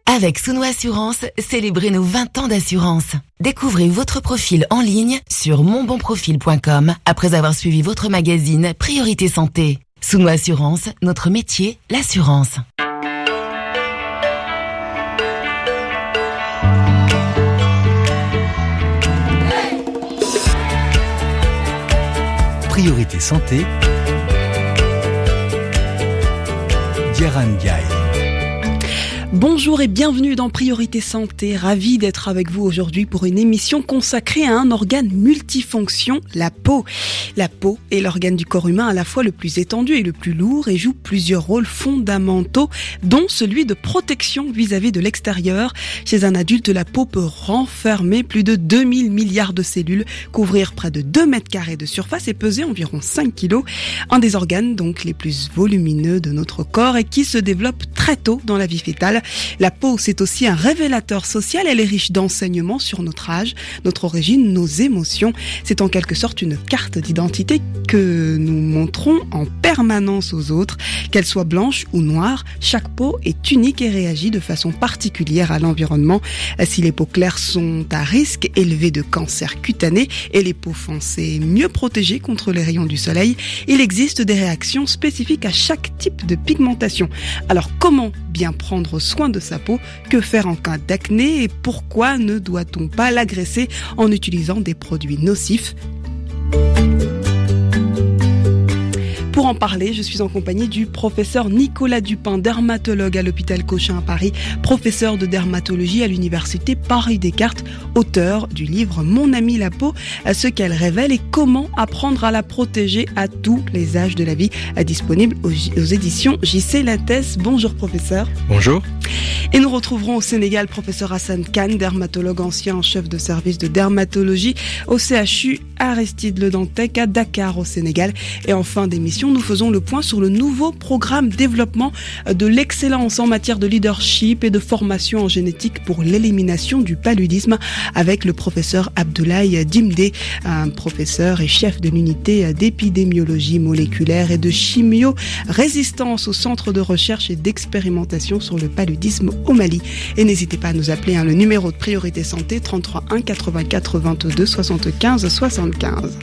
Avec Souno Assurance, célébrez nos 20 ans d'assurance. Découvrez votre profil en ligne sur monbonprofil.com après avoir suivi votre magazine Priorité Santé. Souno Assurance, notre métier, l'assurance. Priorité Santé, Diarra Ndiaye. Bonjour et bienvenue dans Priorité Santé. Ravi d'être avec vous aujourd'hui pour une émission consacrée à un organe multifonction, la peau. La peau est l'organe du corps humain à la fois le plus étendu et le plus lourd et joue plusieurs rôles fondamentaux, dont celui de protection vis-à-vis de l'extérieur. Chez un adulte, la peau peut renfermer plus de 2000 milliards de cellules, couvrir près de 2 mètres carrés de surface et peser environ 5 kilos. Un des organes donc les plus volumineux de notre corps et qui se développe très tôt dans la vie fœtale. La peau, c'est aussi un révélateur social. Elle est riche d'enseignements sur notre âge, notre origine, nos émotions. C'est en quelque sorte une carte d'identité que nous montrons en permanence aux autres. Qu'elle soit blanche ou noire, chaque peau est unique et réagit de façon particulière à l'environnement. Si les peaux claires sont à risque élevé de cancer cutané et les peaux foncées mieux protégées contre les rayons du soleil, il existe des réactions spécifiques à chaque type de pigmentation. Alors comment bien prendre soin de sa peau? Que faire en cas d'acné? Et pourquoi ne doit-on pas l'agresser en utilisant des produits nocifs? Pour en parler, je suis en compagnie du professeur Nicolas Dupin, dermatologue à l'hôpital Cochin à Paris, professeur de dermatologie à l'université Paris-Descartes, auteur du livre Mon ami la peau, ce qu'elle révèle et comment apprendre à la protéger à tous les âges de la vie, disponible aux éditions JC Lattès. Bonjour professeur. Bonjour. Et nous retrouverons au Sénégal professeur Hassan Khan, dermatologue ancien en chef de service de dermatologie au CHU Aristide Le Dantec à Dakar au Sénégal. Et en fin d'émission, nous faisons le point sur le nouveau programme développement de l'excellence en matière de leadership et de formation en génétique pour l'élimination du paludisme avec le professeur Abdoulaye Dimdé, un professeur et chef de l'unité d'épidémiologie moléculaire et de chimio-résistance au centre de recherche et d'expérimentation sur le paludisme au Mali. Et n'hésitez pas à nous appeler, le numéro de Priorité Santé 33 1 84 22 75 75.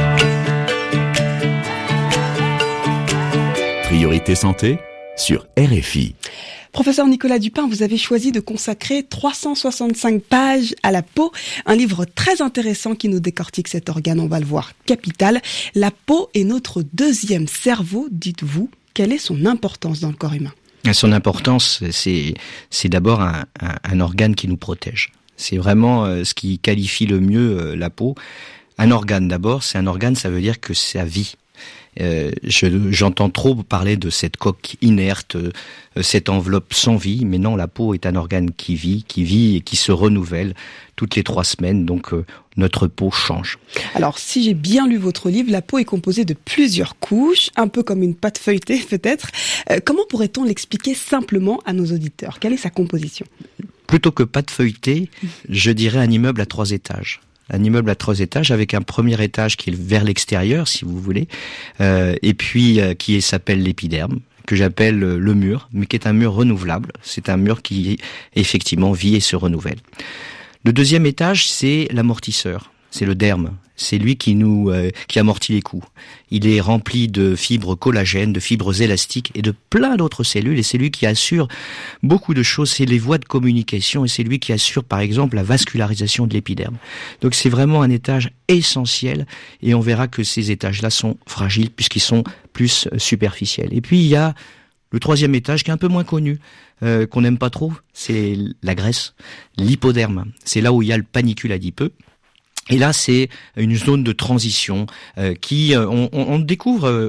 Priorité Santé sur RFI. Professeur Nicolas Dupin, vous avez choisi de consacrer 365 pages à la peau, un livre très intéressant qui nous décortique cet organe, on va le voir, capital. La peau est notre deuxième cerveau, dites-vous. Quelle est son importance dans le corps humain ? Son importance, c'est d'abord un organe qui nous protège. C'est vraiment ce qui qualifie le mieux la peau. Un organe d'abord, c'est un organe, ça veut dire que ça vit. J'entends trop parler de cette coque inerte, cette enveloppe sans vie, mais non, la peau est un organe qui vit et qui se renouvelle toutes les 3 semaines, donc notre peau change. Alors, si j'ai bien lu votre livre, la peau est composée de plusieurs couches, un peu comme une pâte feuilletée peut-être. Comment pourrait-on l'expliquer simplement à nos auditeurs? Quelle est sa composition? Plutôt que pâte feuilletée, je dirais un immeuble à 3 étages. Un immeuble à 3 étages avec un premier étage qui est vers l'extérieur, si vous voulez, et puis qui s'appelle l'épiderme, que j'appelle le mur, mais qui est un mur renouvelable. C'est un mur qui effectivement vit et se renouvelle. Le deuxième étage, c'est l'amortisseur, c'est le derme. C'est lui qui amortit les coups. Il est rempli de fibres collagènes, de fibres élastiques et de plein d'autres cellules. Et c'est lui qui assure beaucoup de choses. C'est les voies de communication et c'est lui qui assure, par exemple, la vascularisation de l'épiderme. Donc c'est vraiment un étage essentiel. Et on verra que ces étages-là sont fragiles puisqu'ils sont plus superficiels. Et puis il y a le 3e étage qui est un peu moins connu, qu'on n'aime pas trop. C'est la graisse, l'hypoderme. C'est là où il y a le panicule adipeux. Et là, c'est une zone de transition qui on découvre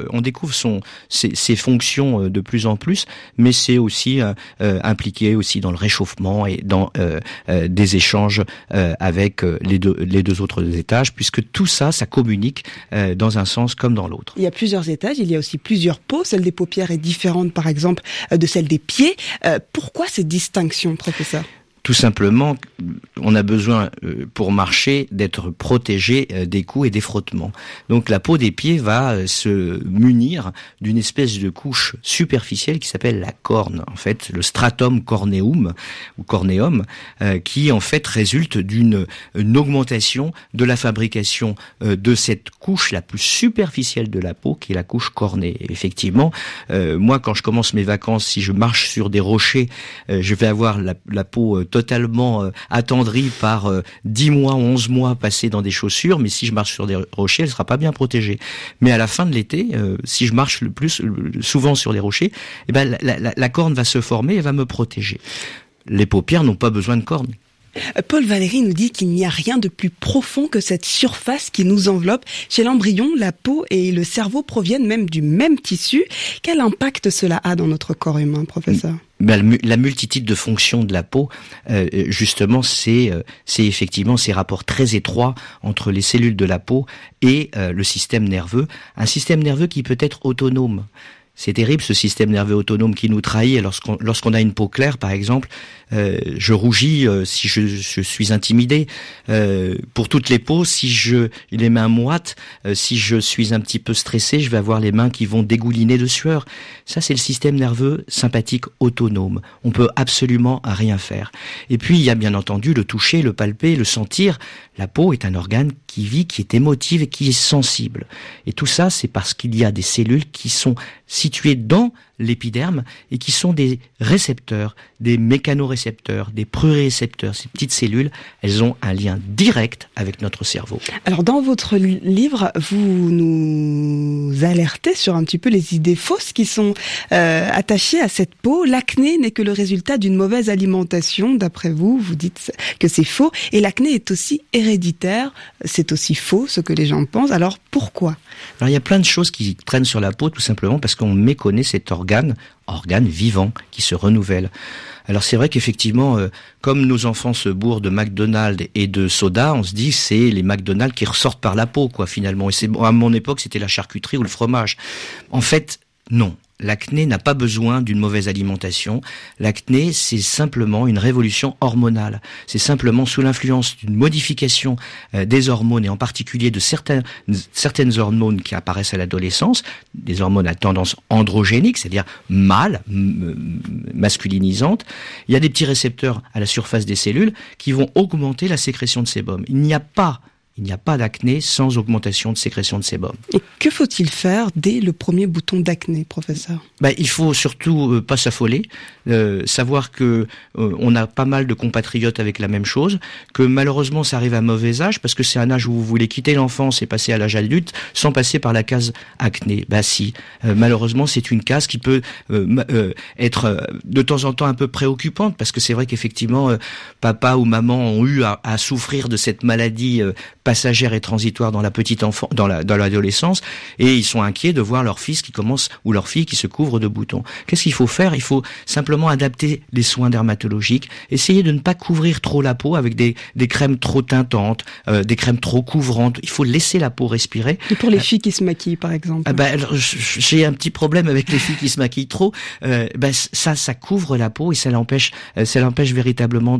ses fonctions de plus en plus, mais c'est aussi impliqué aussi dans le réchauffement et dans des échanges avec les deux autres étages, puisque tout ça communique dans un sens comme dans l'autre. Il y a plusieurs étages, il y a aussi plusieurs peaux. Celle des paupières est différente, par exemple, de celle des pieds. Pourquoi ces distinctions, professeur ? Tout simplement, on a besoin pour marcher d'être protégé des coups et des frottements. Donc la peau des pieds va se munir d'une espèce de couche superficielle qui s'appelle la corne, en fait, le stratum corneum ou corneum, qui en fait résulte d'une augmentation de la fabrication de cette couche la plus superficielle de la peau, qui est la couche cornée. Et effectivement, moi quand je commence mes vacances, si je marche sur des rochers, je vais avoir la peau totalement attendrie par 10 mois, 11 mois passés dans des chaussures, mais si je marche sur des rochers, elle sera pas bien protégée. Mais à la fin de l'été, si je marche le plus souvent sur les rochers, eh ben la corne va se former et va me protéger. Les paupières n'ont pas besoin de corne. Paul Valéry nous dit qu'il n'y a rien de plus profond que cette surface qui nous enveloppe. Chez l'embryon, la peau et le cerveau proviennent même du même tissu. Quel impact cela a dans notre corps humain, professeur ? La multitude de fonctions de la peau, justement, c'est effectivement ces rapports très étroits entre les cellules de la peau et le système nerveux. Un système nerveux qui peut être autonome. C'est terrible, ce système nerveux autonome qui nous trahit. Lorsqu'on a une peau claire, par exemple, je rougis si je suis intimidé. Pour toutes les peaux, si j'ai les mains moites, si je suis un petit peu stressé, je vais avoir les mains qui vont dégouliner de sueur. Ça, c'est le système nerveux sympathique autonome. On peut absolument rien faire. Et puis, il y a bien entendu le toucher, le palper, le sentir. La peau est un organe qui vit, qui est émotif et qui est sensible. Et tout ça, c'est parce qu'il y a des cellules qui sont situées dans l'épiderme et qui sont des récepteurs, des mécanorécepteurs, des prurirécepteurs. Ces petites cellules, elles ont un lien direct avec notre cerveau. Alors dans votre livre, vous nous alertez sur un petit peu les idées fausses qui sont attachées à cette peau. L'acné n'est que le résultat d'une mauvaise alimentation, d'après vous. Vous dites que c'est faux. Et l'acné est aussi héréditaire. C'est aussi faux, ce que les gens pensent. Alors pourquoi ? Alors il y a plein de choses qui traînent sur la peau, tout simplement parce qu'on méconnaît cet organe vivant qui se renouvelle. Alors c'est vrai qu'effectivement, comme nos enfants se bourrent de McDonald's et de soda, on se dit c'est les McDonald's qui ressortent par la peau, quoi, finalement. Et à mon époque, c'était la charcuterie ou le fromage. En fait, non. L'acné n'a pas besoin d'une mauvaise alimentation. L'acné, c'est simplement une révolution hormonale. C'est simplement sous l'influence d'une modification des hormones, et en particulier de certaines hormones qui apparaissent à l'adolescence, des hormones à tendance androgénique, c'est-à-dire mâle, masculinisantes. Il y a des petits récepteurs à la surface des cellules qui vont augmenter la sécrétion de sébum. Il n'y a pas d'acné sans augmentation de sécrétion de sébum. Et que faut-il faire dès le premier bouton d'acné, professeur ? Il faut surtout pas s'affoler, savoir que on a pas mal de compatriotes avec la même chose, que malheureusement ça arrive à mauvais âge, parce que c'est un âge où vous voulez quitter l'enfance et passer à l'âge adulte sans passer par la case acné. Si, malheureusement c'est une case qui peut être de temps en temps un peu préoccupante, parce que c'est vrai qu'effectivement papa ou maman ont eu à souffrir de cette maladie passagère et transitoire dans la petite enfance, dans l'adolescence, et ils sont inquiets de voir leur fils qui commence ou leur fille qui se couvre de boutons. Qu'est-ce qu'il faut faire ? Il faut simplement adapter les soins dermatologiques, essayer de ne pas couvrir trop la peau avec des crèmes trop teintantes, des crèmes trop couvrantes. Il faut laisser la peau respirer. Et pour les filles qui se maquillent, par exemple. J'ai un petit problème avec les filles qui se maquillent trop. Ça couvre la peau et ça l'empêche véritablement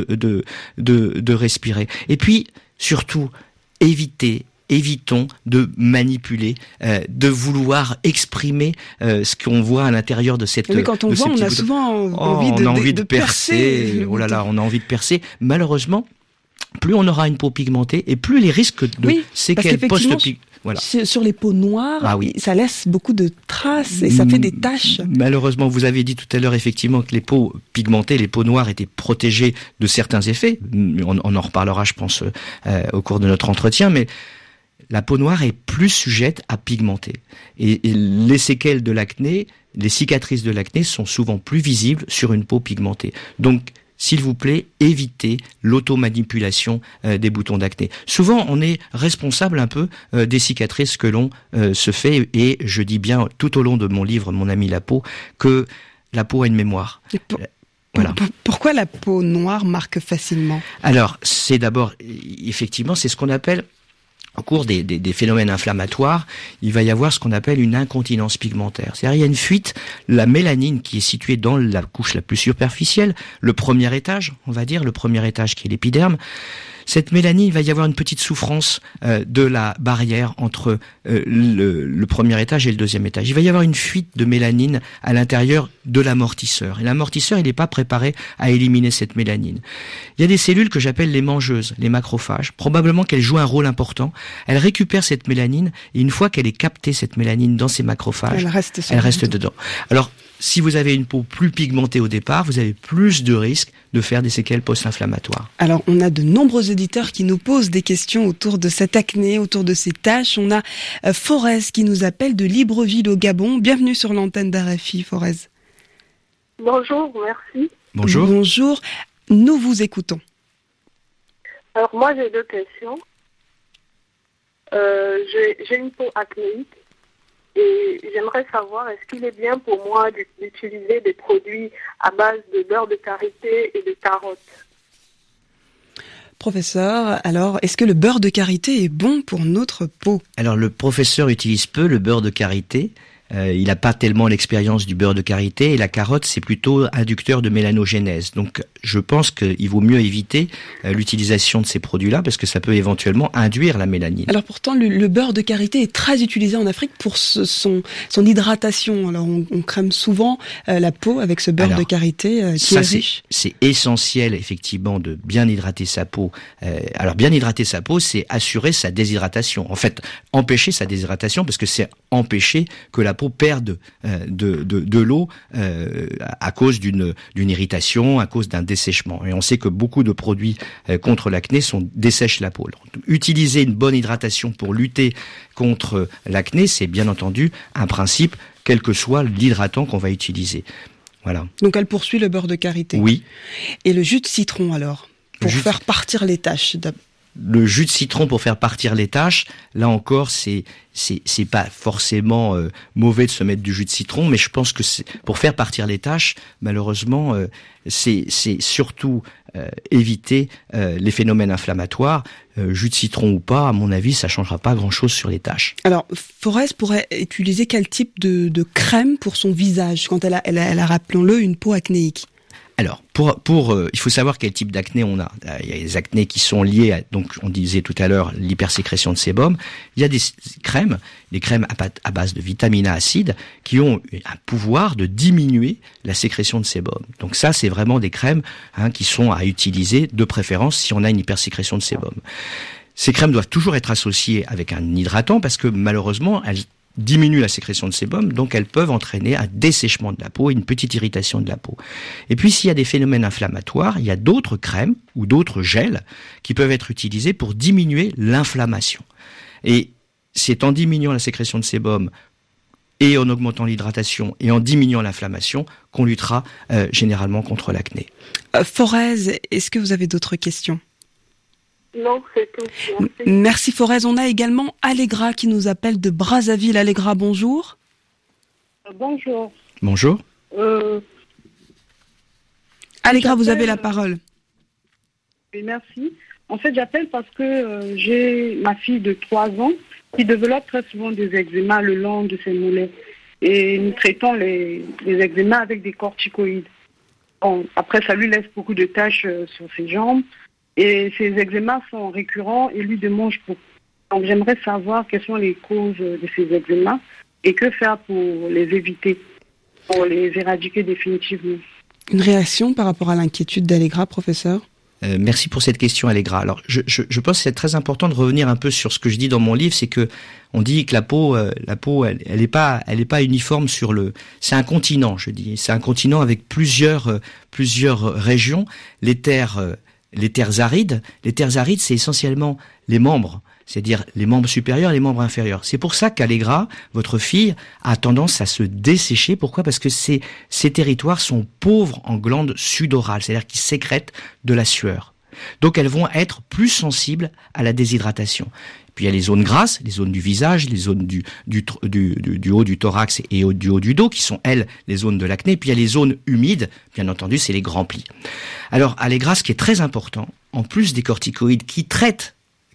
de respirer. Et puis surtout, évitons de manipuler, de vouloir exprimer ce qu'on voit à l'intérieur de cette. Mais quand on voit, on a souvent envie de percer. Oh là là, on a envie de percer. Malheureusement, plus on aura une peau pigmentée et plus les risques de séquelles post-pigmentées. Voilà. Sur les peaux noires, ça laisse beaucoup de traces et ça fait des taches. Malheureusement, vous avez dit tout à l'heure effectivement que les peaux pigmentées, les peaux noires étaient protégées de certains effets. On en reparlera, je pense, au cours de notre entretien, mais la peau noire est plus sujette à pigmenter. Et les séquelles de l'acné, les cicatrices de l'acné sont souvent plus visibles sur une peau pigmentée. Donc, s'il vous plaît, évitez l'automanipulation des boutons d'acné. Souvent, on est responsable un peu des cicatrices que l'on se fait, et je dis bien tout au long de mon livre, Mon ami la peau, que la peau a une mémoire. Voilà. Pourquoi la peau noire marque facilement ? Alors, c'est d'abord, effectivement, c'est ce qu'on appelle au cours des phénomènes inflammatoires, il va y avoir ce qu'on appelle une incontinence pigmentaire. C'est-à-dire, il y a une fuite, la mélanine qui est située dans la couche la plus superficielle, le premier étage, on va dire, le premier étage qui est l'épiderme. Cette mélanine, il va y avoir une petite souffrance de la barrière entre le premier étage et le deuxième étage. Il va y avoir une fuite de mélanine à l'intérieur de l'amortisseur. Et l'amortisseur, il n'est pas préparé à éliminer cette mélanine. Il y a des cellules que j'appelle les mangeuses, les macrophages. Probablement qu'elles jouent un rôle important. Elles récupèrent cette mélanine et une fois qu'elle est captée, cette mélanine, dans ces macrophages, elle reste dedans. Alors, si vous avez une peau plus pigmentée au départ, vous avez plus de risques de faire des séquelles post-inflammatoires. Alors, on a de nombreux auditeurs qui nous posent des questions autour de cette acné, autour de ces taches. On a Forez qui nous appelle de Libreville au Gabon. Bienvenue sur l'antenne d'RFI, Forez. Bonjour, merci. Bonjour. Bonjour, nous vous écoutons. Alors, moi, j'ai 2 questions. J'ai une peau acnéique. Et j'aimerais savoir, est-ce qu'il est bien pour moi d'utiliser des produits à base de beurre de karité et de carottes? Professeur, alors, est-ce que le beurre de karité est bon pour notre peau? Alors, le professeur utilise peu le beurre de karité. Il n'a pas tellement l'expérience du beurre de karité et la carotte, c'est plutôt inducteur de mélanogénèse. Donc, je pense qu'il vaut mieux éviter l'utilisation de ces produits-là parce que ça peut éventuellement induire la mélanine. Alors pourtant, le beurre de karité est très utilisé en Afrique pour son hydratation. Alors, on crème souvent la peau avec ce beurre de karité qui est riche. C'est essentiel, effectivement, de bien hydrater sa peau. Alors, bien hydrater sa peau, c'est assurer sa déshydratation. En fait, empêcher sa déshydratation parce que c'est empêcher que la peau perde de l'eau à cause d'une irritation, à cause d'un dessèchement. Et on sait que beaucoup de produits contre l'acné dessèchent la peau. Alors, utiliser une bonne hydratation pour lutter contre l'acné, c'est bien entendu un principe, quel que soit l'hydratant qu'on va utiliser. Voilà. Donc elle poursuit le beurre de karité. Oui. Et le jus de citron alors, pour faire partir les taches. Le jus de citron pour faire partir les taches, là encore, c'est pas forcément mauvais de se mettre du jus de citron, mais je pense que pour faire partir les taches, malheureusement, c'est surtout éviter les phénomènes inflammatoires. Jus de citron ou pas, à mon avis, ça changera pas grand-chose sur les taches. Alors, Forez pourrait utiliser quel type de crème pour son visage quand elle a, rappelons-le, une peau acnéique? Alors, il faut savoir quel type d'acné on a. Il y a les acnés qui sont liés à, donc, on disait tout à l'heure, l'hypersécrétion de sébum. Il y a des crèmes à base de vitamine A acide, qui ont un pouvoir de diminuer la sécrétion de sébum. Donc ça, c'est vraiment des crèmes qui sont à utiliser de préférence si on a une hypersécrétion de sébum. Ces crèmes doivent toujours être associées avec un hydratant parce que malheureusement, elles diminuent la sécrétion de sébum, donc elles peuvent entraîner un dessèchement de la peau et une petite irritation de la peau. Et puis s'il y a des phénomènes inflammatoires, il y a d'autres crèmes ou d'autres gels qui peuvent être utilisés pour diminuer l'inflammation. Et c'est en diminuant la sécrétion de sébum et en augmentant l'hydratation et en diminuant l'inflammation qu'on luttera généralement contre l'acné. Forez, est-ce que vous avez d'autres questions ? Non, c'est tout. Merci. Merci Forez. On a également Allegra qui nous appelle de Brazzaville. Allegra, bonjour. Bonjour. Bonjour. Allegra, vous avez la parole. Oui, merci. En fait, j'appelle parce que j'ai ma fille de 3 ans qui développe très souvent des eczémas le long de ses mollets. Et nous traitons les eczémas avec des corticoïdes. Bon, après, ça lui laisse beaucoup de taches sur ses jambes. Et ces eczémas sont récurrents et lui démange beaucoup. Donc j'aimerais savoir quelles sont les causes de ces eczémas et que faire pour les éviter, pour les éradiquer définitivement. Une réaction par rapport à l'inquiétude d'Allegra, professeur ? Merci pour cette question, Allegra. Alors, je pense que c'est très important de revenir un peu sur ce que je dis dans mon livre, c'est que on dit que la peau, elle est pas uniforme sur c'est un continent, je dis. C'est un continent avec plusieurs régions. Les terres arides, c'est essentiellement les membres, c'est-à-dire les membres supérieurs et les membres inférieurs. C'est pour ça qu'Allegra, votre fille, a tendance à se dessécher. Pourquoi ? Parce que ces territoires sont pauvres en glandes sudorales, c'est-à-dire qu'ils sécrètent de la sueur. Donc elles vont être plus sensibles à la déshydratation. Puis il y a les zones grasses, les zones du visage, les zones du haut du thorax et du haut du dos, qui sont, elles, les zones de l'acné. Puis il y a les zones humides, bien entendu, c'est les grands plis. Alors, Allegra, ce qui est très important, en plus des corticoïdes qui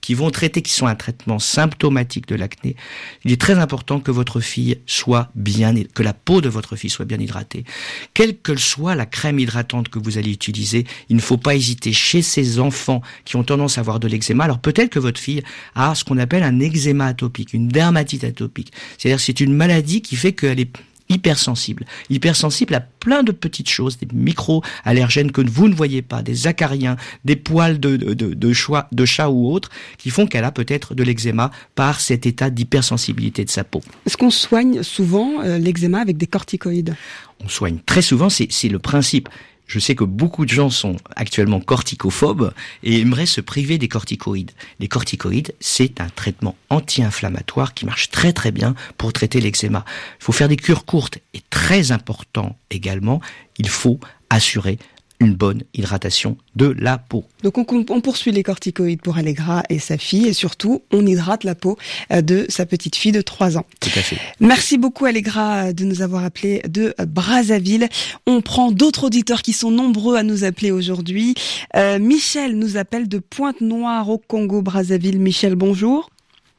qui vont traiter, qui sont un traitement symptomatique de l'acné, il est très important que votre fille soit que la peau de votre fille soit bien hydratée. Quelle que soit la crème hydratante que vous allez utiliser, il ne faut pas hésiter. Chez ces enfants qui ont tendance à avoir de l'eczéma, alors peut-être que votre fille a ce qu'on appelle un eczéma atopique, une dermatite atopique. C'est-à-dire c'est une maladie qui fait qu'elle est hypersensible à plein de petites choses, des micro-allergènes que vous ne voyez pas, des acariens, des poils de chat ou autres, qui font qu'elle a peut-être de l'eczéma par cet état d'hypersensibilité de sa peau. Est-ce qu'on soigne souvent l'eczéma avec des corticoïdes ? On soigne très souvent, c'est le principe. Je sais que beaucoup de gens sont actuellement corticophobes et aimeraient se priver des corticoïdes. Les corticoïdes, c'est un traitement anti-inflammatoire qui marche très très bien pour traiter l'eczéma. Il faut faire des cures courtes et très important également, il faut assurer une bonne hydratation de la peau. Donc on poursuit les corticoïdes pour Allegra et sa fille et surtout on hydrate la peau de sa petite fille de 3 ans. Tout à fait. Merci beaucoup Allegra de nous avoir appelé de Brazzaville. On prend d'autres auditeurs qui sont nombreux à nous appeler aujourd'hui. Michel nous appelle de Pointe-Noire au Congo Brazzaville. Michel, bonjour.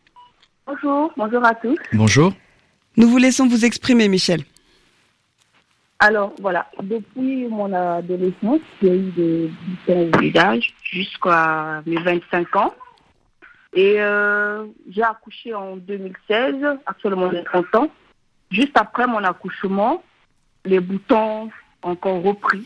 Bonjour à tous. Bonjour. Nous vous laissons vous exprimer Michel. Alors, voilà, depuis mon adolescence, j'ai eu des boutons au visage jusqu'à mes 25 ans. Et j'ai accouché en 2016, actuellement j'ai 30 ans. Juste après mon accouchement, les boutons ont encore repris.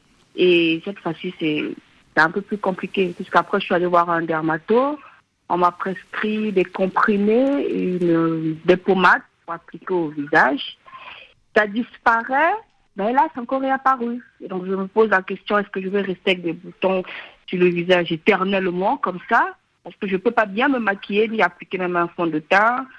Et cette fois-ci, c'est un peu plus compliqué, puisqu'après, je suis allée voir un dermato. On m'a prescrit des comprimés, des pommades pour appliquer au visage. Ça disparaît. Mais là, c'est encore réapparu. Et donc, je me pose la question, est-ce que je vais rester avec des boutons sur le visage éternellement, comme ça? Parce que je ne peux pas bien me maquiller, ni appliquer même un fond de teint.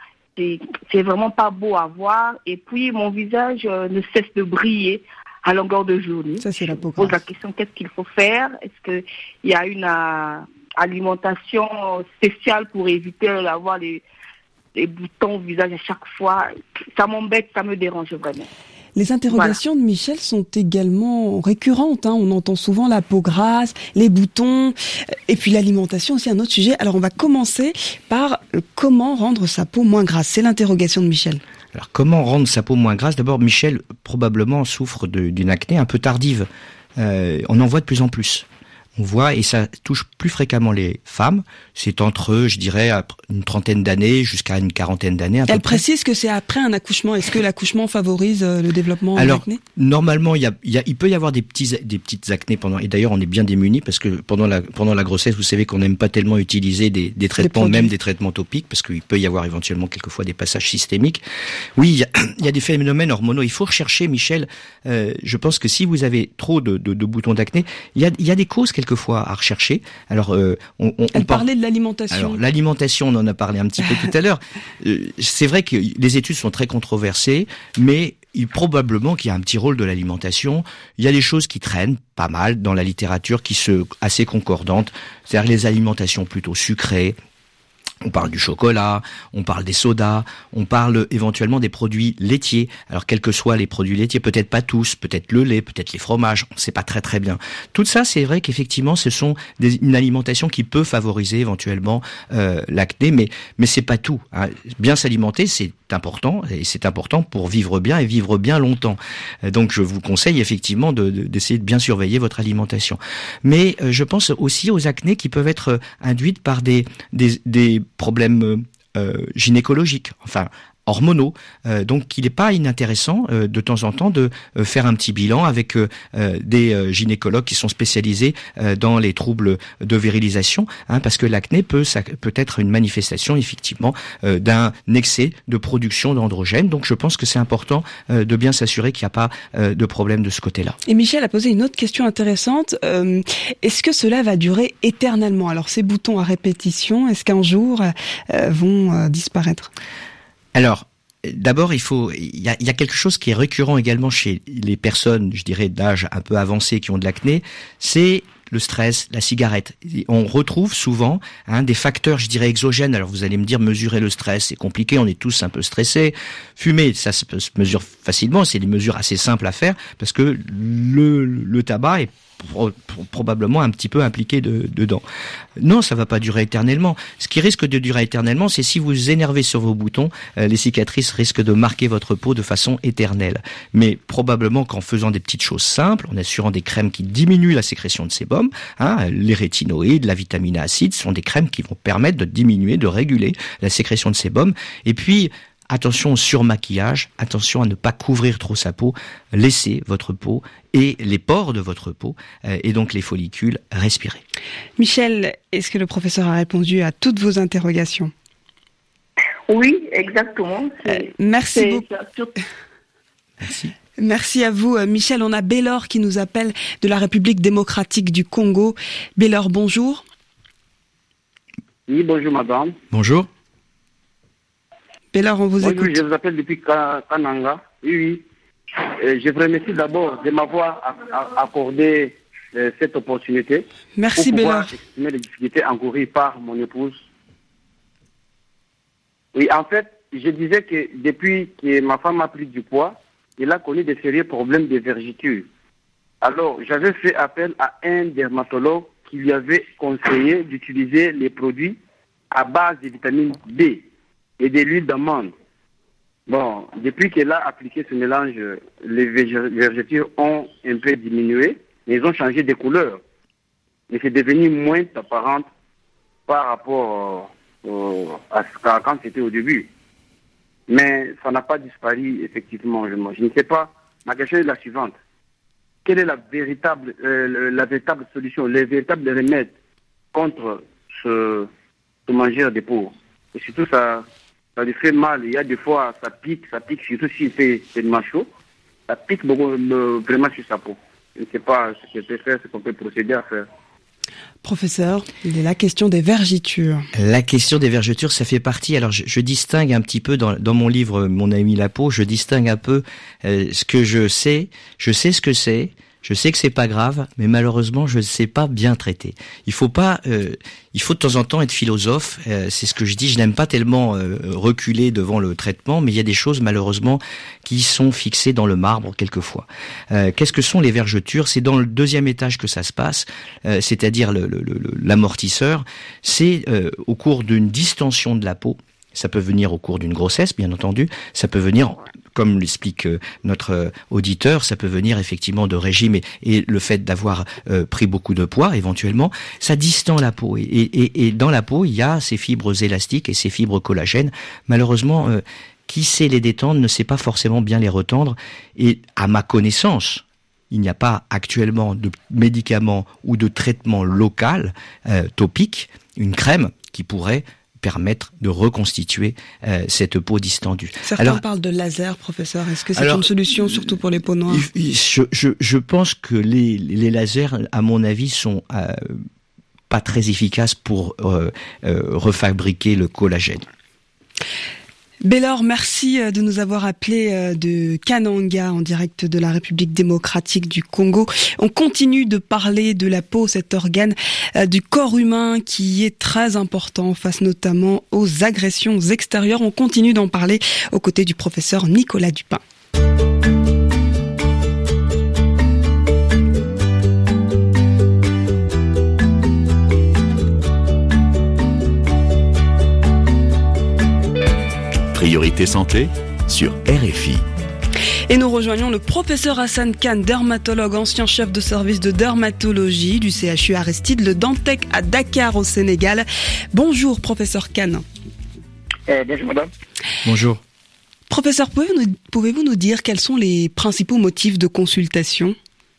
C'est vraiment pas beau à voir. Et puis, mon visage ne cesse de briller à longueur de journée. Ça, c'est la peau grasse. Je pose la grasse. question, qu'est-ce qu'il faut faire? Est-ce qu'il y a une alimentation spéciale pour éviter d'avoir les boutons au visage à chaque fois? Ça m'embête, ça me dérange vraiment. Les interrogations de Michel sont également récurrentes. On entend souvent la peau grasse, les boutons, et puis l'alimentation aussi, un autre sujet. Alors on va commencer par comment rendre sa peau moins grasse. C'est l'interrogation de Michel. Alors comment rendre sa peau moins grasse? D'abord, Michel probablement souffre d'une acné un peu tardive. On en voit de plus en plus. On voit, et ça touche plus fréquemment les femmes, c'est entre, je dirais, une trentaine d'années jusqu'à une quarantaine d'années. Elle précise que c'est après un accouchement. Est-ce que l'accouchement favorise le développement d'acné ? Normalement, il peut y avoir des petites acnés pendant, et d'ailleurs on est bien démunis parce que pendant la grossesse, vous savez qu'on n'aime pas tellement utiliser des traitements, même des traitements topiques, parce qu'il peut y avoir éventuellement quelquefois des passages systémiques. Oui, il y a des phénomènes hormonaux. Il faut rechercher, Michel, je pense que si vous avez trop de boutons d'acné, il y a des causes quelquefois à rechercher. Alors, on parlait de l'alimentation. Alors, l'alimentation, on en a parlé un petit peu tout à l'heure. C'est vrai que les études sont très controversées, mais probablement qu'il y a un petit rôle de l'alimentation. Il y a des choses qui traînent pas mal dans la littérature, assez concordantes. C'est-à-dire les alimentations plutôt sucrées. On parle du chocolat, on parle des sodas, on parle éventuellement des produits laitiers. Alors quels que soient les produits laitiers, peut-être pas tous, peut-être le lait, peut-être les fromages, on ne sait pas très très bien. Tout ça, c'est vrai qu'effectivement, ce sont une alimentation qui peut favoriser éventuellement l'acné, mais c'est pas tout. Bien s'alimenter, c'est important, et c'est important pour vivre bien et vivre bien longtemps. Donc je vous conseille effectivement d'essayer de bien surveiller votre alimentation. Mais je pense aussi aux acnés qui peuvent être induites par des problèmes gynécologiques, enfin hormonaux. Donc il n'est pas inintéressant de temps en temps de faire un petit bilan avec des gynécologues qui sont spécialisés dans les troubles de virilisation, parce que l'acné peut être une manifestation effectivement d'un excès de production d'androgènes. Donc je pense que c'est important de bien s'assurer qu'il n'y a pas de problème de ce côté-là. Et Michel a posé une autre question intéressante. Est-ce que cela va durer éternellement? Alors ces boutons à répétition, est-ce qu'un jour vont disparaître? Alors, d'abord, il y a quelque chose qui est récurrent également chez les personnes, je dirais, d'âge un peu avancé qui ont de l'acné, c'est le stress, la cigarette. On retrouve souvent des facteurs, je dirais, exogènes. Alors vous allez me dire, mesurer le stress, c'est compliqué, on est tous un peu stressés. Fumer, ça se mesure facilement, c'est des mesures assez simples à faire, parce que le tabac est probablement un petit peu impliqué dedans. Non, ça va pas durer éternellement. Ce qui risque de durer éternellement, c'est si vous énervez sur vos boutons, les cicatrices risquent de marquer votre peau de façon éternelle. Mais probablement qu'en faisant des petites choses simples, en assurant des crèmes qui diminuent la sécrétion de sébum, les rétinoïdes, la vitamine A acide, sont des crèmes qui vont permettre de diminuer, de réguler la sécrétion de sébum. Et puis, attention au surmaquillage, attention à ne pas couvrir trop sa peau, laissez votre peau et les pores de votre peau et donc les follicules respirer. Michel, est-ce que le professeur a répondu à toutes vos interrogations ? Oui, exactement. Merci beaucoup. Merci. Merci à vous, Michel. On a Bélor qui nous appelle de la République démocratique du Congo. Bélor, bonjour. Oui, bonjour madame. Bonjour. Bélor, on vous écoute. Je vous appelle depuis Kananga. Oui. Je vous remercie d'abord de m'avoir accordé cette opportunité. Merci pour pouvoir Bélor. exprimer les difficultés encourées par mon épouse. Oui, en fait, je disais que depuis que ma femme a pris du poids, elle a connu de sérieux problèmes de vergetures. Alors, j'avais fait appel à un dermatologue qui lui avait conseillé d'utiliser les produits à base de vitamine B et de l'huile d'amande. Bon, depuis qu'elle a appliqué ce mélange, les vergetures ont un peu diminué, mais elles ont changé de couleur. Mais c'est devenu moins apparent par rapport à quand c'était au début. Mais ça n'a pas disparu, effectivement. Je ne sais pas. Ma question est la suivante. Quelle est la véritable solution, les véritables remèdes contre ce mangeur de peau? Et surtout, ça lui fait mal. Il y a des fois, ça pique, surtout si c'est macho. Ça pique beaucoup, vraiment sur sa peau. Je ne sais pas ce qu'on peut faire, ce qu'on peut procéder à faire. Professeur, il est la question des vergetures. La question des vergetures, ça fait partie. Alors, je distingue un petit peu dans mon livre, Mon ami la peau, je distingue un peu ce que je sais. Je sais ce que c'est. Je sais que c'est pas grave, mais malheureusement, je ne sais pas bien traiter. Il faut de temps en temps être philosophe. C'est ce que je dis. Je n'aime pas tellement reculer devant le traitement, mais il y a des choses malheureusement qui sont fixées dans le marbre quelquefois. Qu'est-ce que sont les vergetures? C'est dans le deuxième étage que ça se passe, c'est-à-dire l'amortisseur. C'est au cours d'une distension de la peau. Ça peut venir au cours d'une grossesse, bien entendu. Ça peut venir, comme l'explique notre auditeur, ça peut venir effectivement de régime et le fait d'avoir pris beaucoup de poids, éventuellement. Ça distend la peau. Et dans la peau, il y a ces fibres élastiques et ces fibres collagènes. Malheureusement, qui sait les détendre ne sait pas forcément bien les retendre. Et à ma connaissance, il n'y a pas actuellement de médicament ou de traitement local, topique, une crème qui pourrait permettre de reconstituer cette peau distendue. Certains parlent de laser, professeur. Est-ce que c'est une solution, surtout pour les peaux noires? Je pense que les lasers, à mon avis, sont pas très efficaces pour refabriquer le collagène. Bélor, merci de nous avoir appelé de Kananga en direct de la République démocratique du Congo. On continue de parler de la peau, cet organe du corps humain qui est très important face notamment aux agressions extérieures. On continue d'en parler aux côtés du professeur Nicolas Dupin. Priorité santé sur RFI. Et nous rejoignons le professeur Hassan Khan, dermatologue, ancien chef de service de dermatologie du CHU Aristide Le Dantec à Dakar au Sénégal. Bonjour professeur Khan. Bonjour madame. Bonjour. Professeur, pouvez-vous nous dire quels sont les principaux motifs de consultation?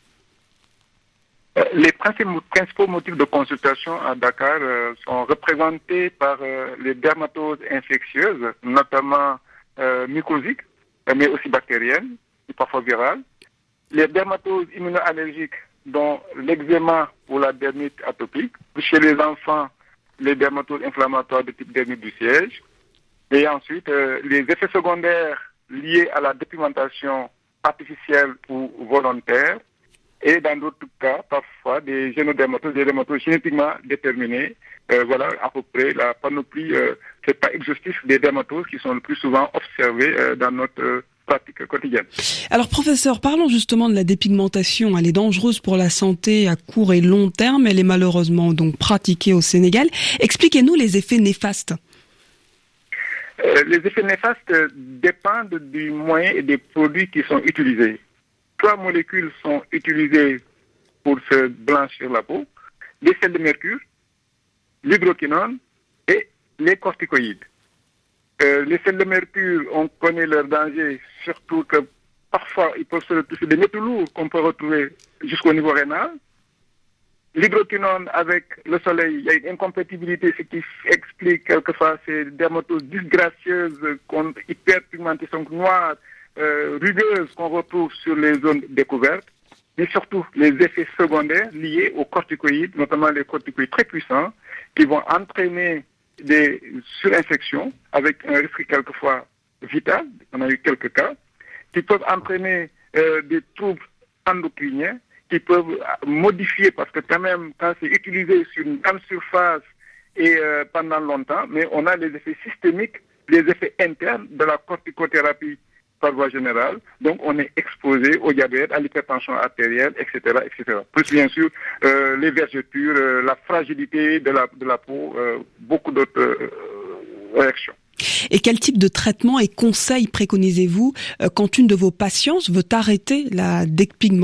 Les principaux motifs de consultation à Dakar sont représentés par les dermatoses infectieuses, notamment mycosiques, mais aussi bactériennes, et parfois virales. Les dermatoses immunoallergiques, dont l'eczéma ou la dermite atopique. Chez les enfants, les dermatoses inflammatoires de type dermite du siège. Et ensuite, les effets secondaires liés à la dépigmentation artificielle ou volontaire. Et dans d'autres cas, parfois, des génodermatoses, des dermatoses génétiquement déterminées. Voilà à peu près la panoplie, c'est pas exhaustif, des dermatoses qui sont le plus souvent observées dans notre pratique quotidienne. Alors professeur, parlons justement de la dépigmentation. Elle est dangereuse pour la santé à court et long terme. Elle est malheureusement donc pratiquée au Sénégal. Expliquez-nous les effets néfastes. Les effets néfastes dépendent du moyen et des produits qui sont utilisés. 3 molécules sont utilisées pour se blanchir la peau, les sels de mercure, l'hydroquinone et les corticoïdes. Les sels de mercure, on connaît leur danger, surtout que parfois ils peuvent se retrouver des métaux lourds qu'on peut retrouver jusqu'au niveau rénal. L'hydroquinone, avec le soleil, il y a une incompatibilité, ce qui explique quelquefois ces dermatoses disgracieuses, hyperpigmentées, sont noires, rugueuses qu'on retrouve sur les zones découvertes, mais surtout les effets secondaires liés aux corticoïdes, notamment les corticoïdes très puissants, qui vont entraîner des surinfections avec un risque quelquefois vital, on a eu quelques cas, qui peuvent entraîner des troubles endocriniens, qui peuvent modifier, parce que quand même, quand c'est utilisé sur une grande surface et pendant longtemps, mais on a les effets systémiques, les effets internes de la corticothérapie par voie générale. Donc, on est exposé au diabète, à l'hypertension artérielle, etc., etc. Plus, bien sûr, les vergetures, la fragilité de la peau, beaucoup d'autres réactions. Et quel type de traitement et conseils préconisez-vous quand une de vos patientes veut arrêter la dépigmentation ?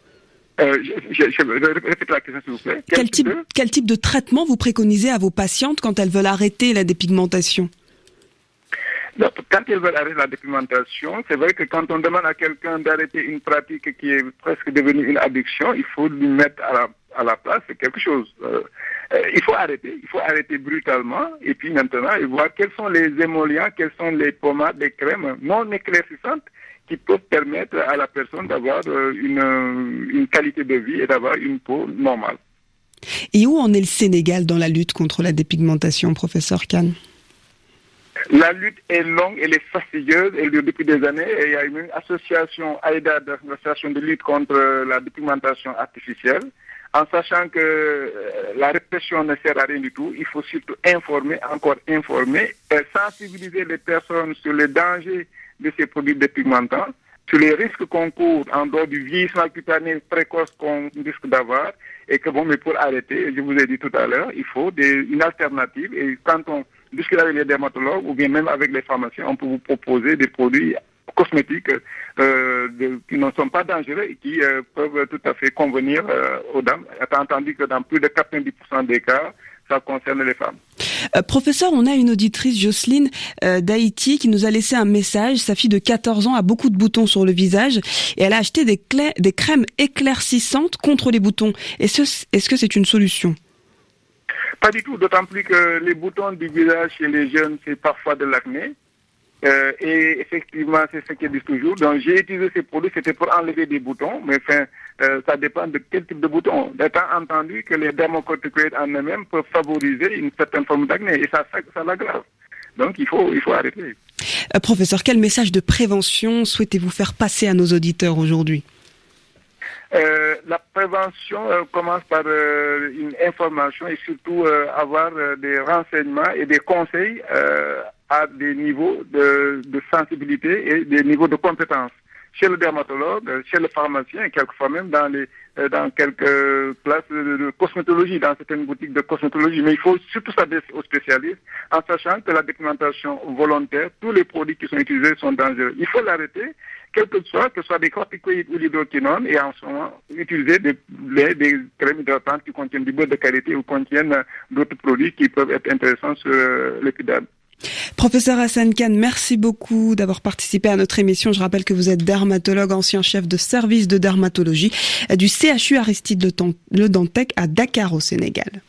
Je répète la question, s'il vous plaît. Quel type de traitement vous préconisez à vos patientes quand elles veulent arrêter la dépigmentation ? Donc, quand elles veulent arrêter la dépigmentation, c'est vrai que quand on demande à quelqu'un d'arrêter une pratique qui est presque devenue une addiction, il faut lui mettre à la place quelque chose. Il faut arrêter brutalement, et puis maintenant, et voir quels sont les émollients, quels sont les pommades, les crèmes non éclaircissantes qui peuvent permettre à la personne d'avoir une qualité de vie et d'avoir une peau normale. Et où en est le Sénégal dans la lutte contre la dépigmentation, professeur Kane ? La lutte est longue, elle est fastidieuse, elle dure depuis des années, et il y a une association, AIDA, l'association de lutte contre la dépigmentation artificielle, en sachant que la répression ne sert à rien du tout. Il faut surtout informer, sensibiliser les personnes sur les dangers de ces produits dépigmentants, sur les risques qu'on court en dehors du vieillissement cutané précoce qu'on risque d'avoir, et que mais pour arrêter, je vous ai dit tout à l'heure, il faut une alternative, et quand on discute avec les dermatologues ou bien même avec les pharmaciens, on peut vous proposer des produits cosmétiques qui ne sont pas dangereux et qui peuvent tout à fait convenir aux dames, étant entendu que dans plus de 90% des cas, ça concerne les femmes. Professeur, on a une auditrice, Jocelyne, d'Haïti, qui nous a laissé un message. Sa fille de 14 ans a beaucoup de boutons sur le visage et elle a acheté des crèmes éclaircissantes contre les boutons. Est-ce que c'est une solution ? Pas du tout, d'autant plus que les boutons du visage chez les jeunes, c'est parfois de l'acné. Et effectivement, c'est ce qu'ils disent toujours. Donc, j'ai utilisé ces produits, c'était pour enlever des boutons, mais ça dépend de quel type de bouton. Étant entendu que les dermocorticoïdes en eux-mêmes peuvent favoriser une certaine forme d'acné, et ça l'aggrave. Donc, il faut arrêter. Professeur, quel message de prévention souhaitez-vous faire passer à nos auditeurs aujourd'hui ? La prévention commence par une information et surtout avoir des renseignements et des conseils à des niveaux de sensibilité et des niveaux de compétence. Chez le dermatologue, chez le pharmacien et quelquefois même dans quelques classes de cosmétologie, dans certaines boutiques de cosmétologie. Mais il faut surtout s'adresser aux spécialistes en sachant que la dépigmentation volontaire, tous les produits qui sont utilisés sont dangereux. Il faut l'arrêter, que ce soit des corticoïdes ou l'hydroquinone, et en ce moment, utiliser des crèmes hydratantes qui contiennent du beurre de qualité ou contiennent d'autres produits qui peuvent être intéressants sur l'épiderme. Professeur Hassan Kane, merci beaucoup d'avoir participé à notre émission. Je rappelle que vous êtes dermatologue, ancien chef de service de dermatologie du CHU Aristide Le Dantec à Dakar au Sénégal.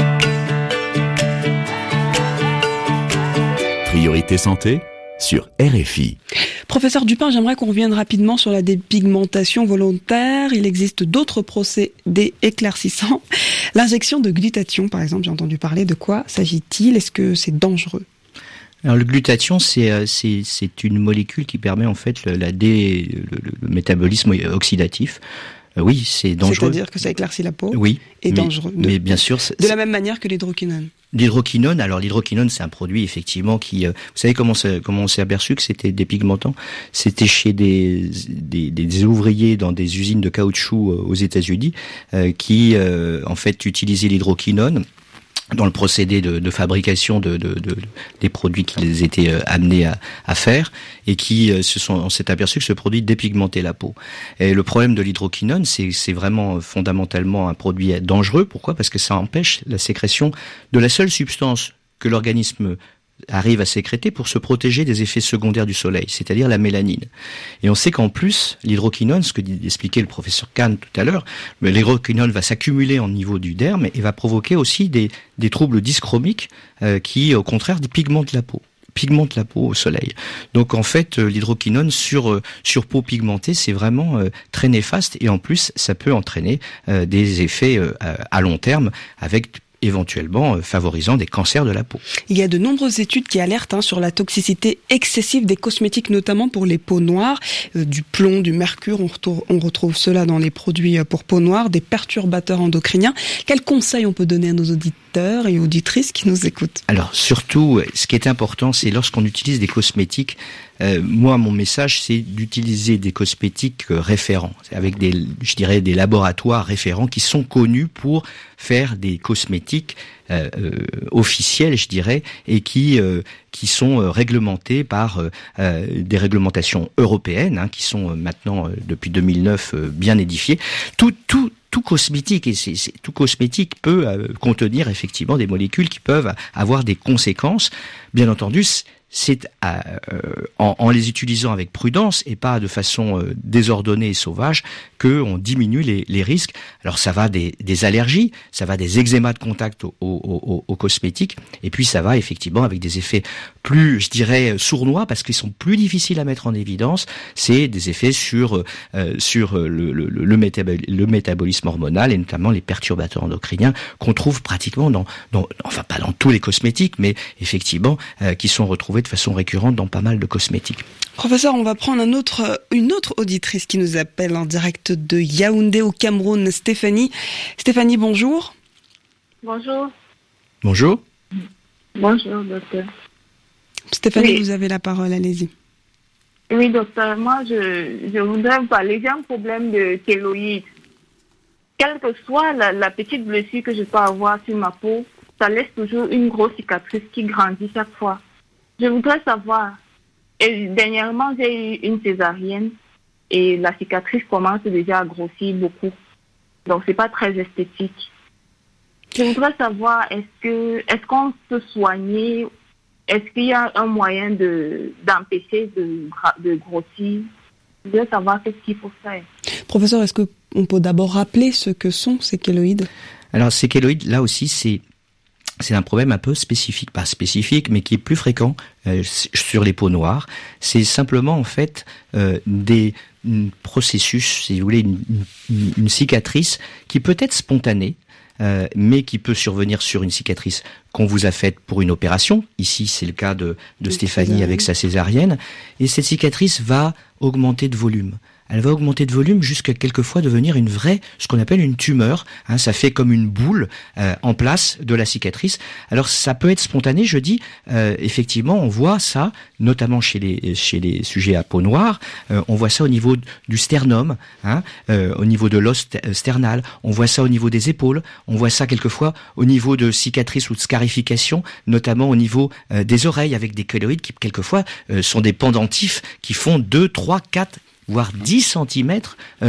Priorité santé sur RFI. Professeur Dupin, j'aimerais qu'on revienne rapidement sur la dépigmentation volontaire. Il existe d'autres procédés éclaircissants. L'injection de glutathion, par exemple, j'ai entendu parler. De quoi s'agit-il ? Est-ce que c'est dangereux ? Alors le glutathion, c'est une molécule qui permet en fait le métabolisme oxydatif. Oui, c'est dangereux. C'est-à-dire que ça éclaircit la peau. Oui. Et dangereux. Mais bien sûr. De la même manière que l'hydroquinone. L'hydroquinone, c'est un produit effectivement qui, vous savez comment on s'est aperçu que c'était dépigmentant? C'était chez des ouvriers dans des usines de caoutchouc aux États-Unis qui en fait utilisaient l'hydroquinone dans le procédé de fabrication des produits qu'ils étaient amenés à faire, et qui on s'est aperçu que ce produit dépigmentait la peau. Et le problème de l'hydroquinone, c'est vraiment fondamentalement un produit dangereux. Pourquoi? Parce que ça empêche la sécrétion de la seule substance que l'organisme arrive à sécréter pour se protéger des effets secondaires du soleil, c'est-à-dire la mélanine. Et on sait qu'en plus, l'hydroquinone, ce que expliquait le professeur Kahn tout à l'heure, l'hydroquinone va s'accumuler au niveau du derme et va provoquer aussi des troubles dyschromiques qui, au contraire, pigmentent la peau au soleil. Donc en fait, l'hydroquinone sur peau pigmentée, c'est vraiment très néfaste, et en plus, ça peut entraîner des effets à long terme avec éventuellement favorisant des cancers de la peau. Il y a de nombreuses études qui alertent sur la toxicité excessive des cosmétiques, notamment pour les peaux noires, du plomb, du mercure, on retrouve cela dans les produits pour peau noire, des perturbateurs endocriniens. Quels conseils on peut donner à nos auditeurs et auditrices qui nous écoutent? Alors surtout, ce qui est important, c'est lorsqu'on utilise des cosmétiques, moi, mon message, c'est d'utiliser des cosmétiques référents, avec des laboratoires référents qui sont connus pour faire des cosmétiques officiels, je dirais, et qui sont réglementés par des réglementations européennes, qui sont maintenant depuis 2009 bien édifiées. Tout cosmétique, tout cosmétique peut contenir effectivement des molécules qui peuvent avoir des conséquences. Bien entendu, c'est en les utilisant avec prudence et pas de façon désordonnée et sauvage que on diminue les risques. Alors ça va des allergies, ça va des eczémas de contact aux cosmétiques, et puis ça va effectivement avec des effets plus, je dirais, sournois, parce qu'ils sont plus difficiles à mettre en évidence. C'est des effets sur le métabolisme hormonal, et notamment les perturbateurs endocriniens qu'on trouve pratiquement enfin pas dans tous les cosmétiques, mais effectivement qui sont retrouvés de façon récurrente dans pas mal de cosmétiques. Professeur, on va prendre une autre auditrice qui nous appelle en direct de Yaoundé au Cameroun, Stéphanie. Stéphanie, bonjour. Bonjour. Bonjour. Bonjour, docteur. Stéphanie, oui. Vous avez la parole, allez-y. Oui, docteur, moi je voudrais vous parler. J'ai un problème de kéloïde. Quelle que soit la petite blessure que je peux avoir sur ma peau, ça laisse toujours une grosse cicatrice qui grandit chaque fois. Je voudrais savoir, et dernièrement j'ai eu une césarienne et la cicatrice commence déjà à grossir beaucoup. Donc c'est pas très esthétique. Je voudrais savoir, est-ce qu'on peut soigner, est-ce qu'il y a un moyen d'empêcher de grossir? Je voudrais savoir qu'est-ce qu'il faut faire. Professeur, est-ce qu'on peut d'abord rappeler ce que sont ces kéloïdes? Alors ces kéloïdes, là aussi, c'est un problème un peu spécifique, pas spécifique, mais qui est plus fréquent sur les peaux noires. C'est simplement en fait des processus, si vous voulez, une cicatrice qui peut être spontanée, mais qui peut survenir sur une cicatrice qu'on vous a faite pour une opération. Ici, c'est le cas de Stéphanie avec sa césarienne. Et cette cicatrice va augmenter de volume. Elle va augmenter de volume jusqu'à quelquefois devenir ce qu'on appelle une tumeur. Ça fait comme une boule en place de la cicatrice. Alors ça peut être spontané, je dis. Effectivement, on voit ça, notamment chez les sujets à peau noire. On voit ça au niveau du sternum, au niveau de l'os sternal. On voit ça au niveau des épaules. On voit ça quelquefois au niveau de cicatrices ou de scarifications, notamment au niveau des oreilles, avec des kéloïdes qui quelquefois sont des pendentifs qui font 2, 3, 4 voire 10 cm